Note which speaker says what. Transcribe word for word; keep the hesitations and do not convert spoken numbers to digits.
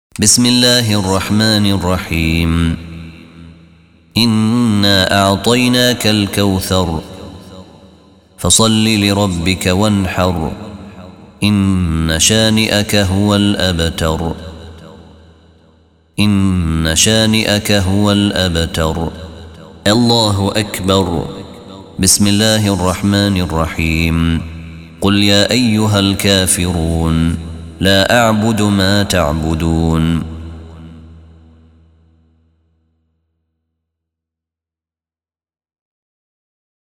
Speaker 1: بسم الله الرحمن الرحيم إنا أعطيناك الكوثر فصل لربك وانحر إن شانئك هو الأبتر إن شانئك هو الأبتر. الله أكبر. بسم الله الرحمن الرحيم. قل يا أيها الكافرون لا أعبد ما تعبدون